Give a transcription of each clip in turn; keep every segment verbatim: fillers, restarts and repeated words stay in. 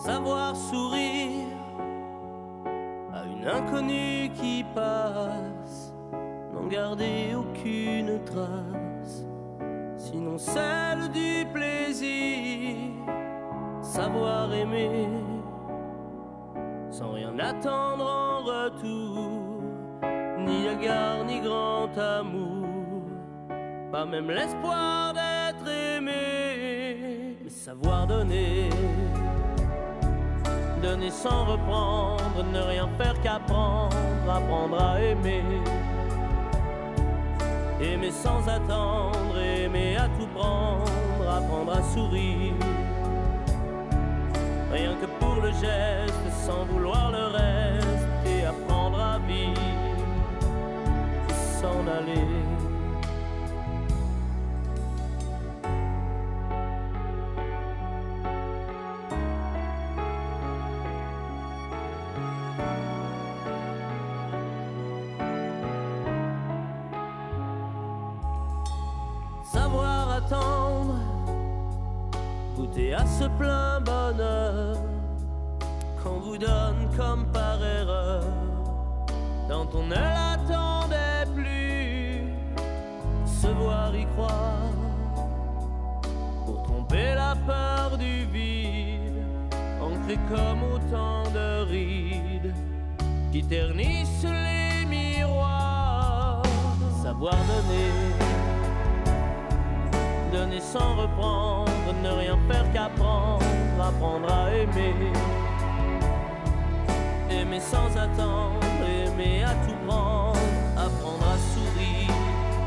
savoir sourire à une inconnue qui passe, n'en garder aucune trace, sinon celle du plaisir, savoir aimer sans rien attendre en retour, ni égard ni grand amour, pas même l'espoir d'être aimé, mais savoir donner, donner sans reprendre, ne rien faire qu'apprendre, apprendre à aimer, aimer sans attendre, aimer à tout prendre, apprendre à sourire, rien que pour le geste, sans vouloir le reste, et apprendre à vivre et s'en aller. Savoir attendre, goûter à ce plein bonheur qu'on vous donne comme par erreur, quand on ne l'attendait plus, se voir y croire, pour tromper la peur du vide, ancré comme autant de rides qui ternissent les miroirs. Savoir donner, donner sans reprendre, ne rien faire qu'apprendre, apprendre à aimer, aimer sans attendre, aimer à tout prendre, apprendre à sourire,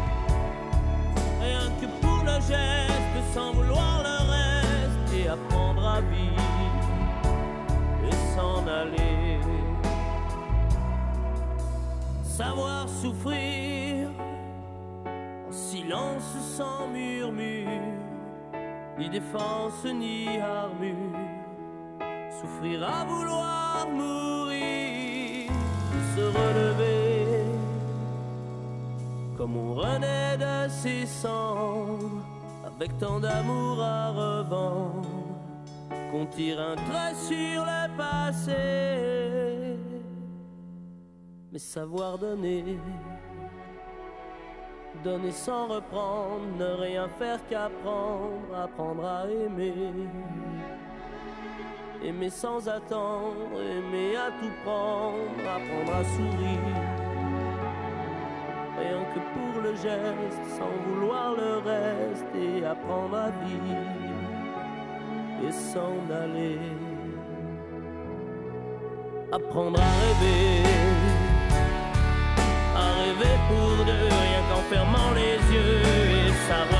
rien que pour le geste, sans vouloir le reste, et apprendre à vivre et s'en aller. Savoir souffrir en silence sans murmure, ni défense ni armure, souffrir à vouloir mourir, se relever comme on renaît de ses cendres, avec tant d'amour à revendre qu'on tire un trait sur le passé, mais savoir donner, donner sans reprendre, ne rien faire qu'apprendre, apprendre à aimer, aimer sans attendre, aimer à tout prendre, apprendre à sourire, rien que pour le geste, sans vouloir le reste, et apprendre à vivre et s'en aller. Apprendre à rêver, à rêver pour deux, rien qu'en fermant les yeux, et ça